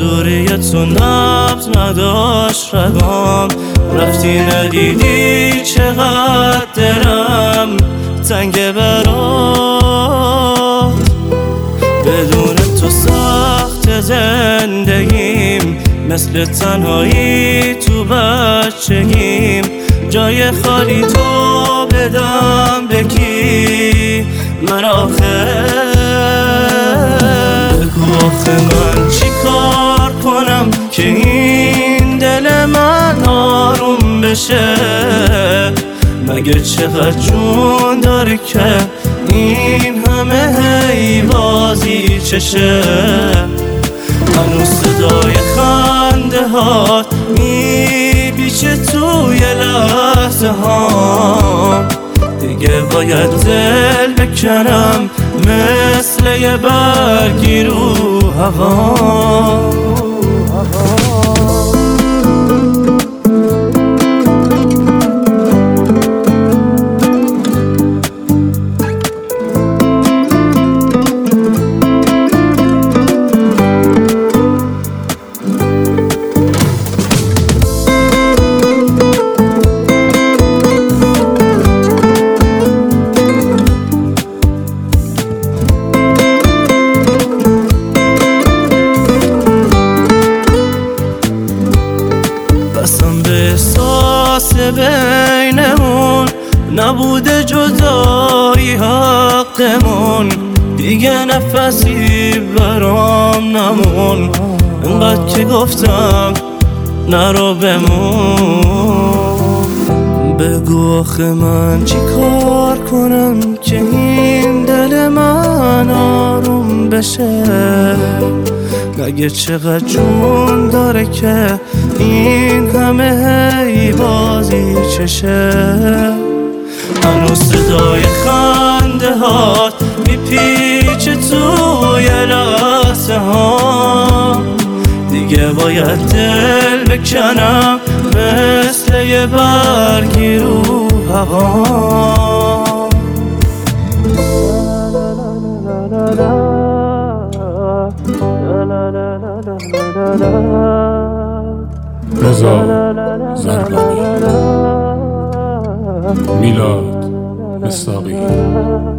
حضوری تو نبض نداشت رگام، رفتی ندیدی چقدر دلم تنگ برات. بدون تو سخت زندگیم، مثل تنهایی تو بچگیم. جای خالی تو بدم بگی من آخه. بگو آخه من چی کار کنم که این دل من آروم بشه؟ مگه چقدر جون داره که این همه هی بازی چشه؟ هنوز صدای خنده هات میپیچه توی لحظه هام. دیگه باید دل بکنم مثل یه برگی رو هوا. بسم به احساس بینمون، نبوده جدایی حقمون. دیگه نفسی برام نمون، اینقدر که گفتم نرو بمون. بگو آخه من چی کار کنم که این دل من آروم بشه؟ مگه چقدر جون داره که این همه هی بازی چشه؟ هنوز صدای خنده هات میپیچه توی لحظه ها. دیگه باید دل بکنم مثل یه برگی رو هوا. رضا زرگانی، میلاد مصداقی.